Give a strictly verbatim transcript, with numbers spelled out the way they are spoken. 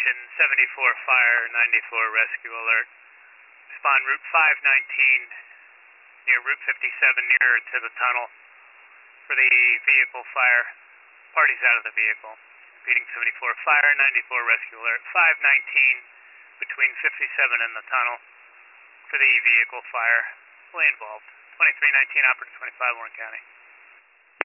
Attention, seventy-four fire, ninety-four rescue alert. Respond Route five nineteen, near Route fifty-seven, nearer to the tunnel for the vehicle fire. Parties out of the vehicle. Repeating, seventy-four fire, ninety-four rescue alert. five nineteen, between fifty-seven and the tunnel for the vehicle fire. Fully involved. twenty-three nineteen, operator twenty-five, Warren County.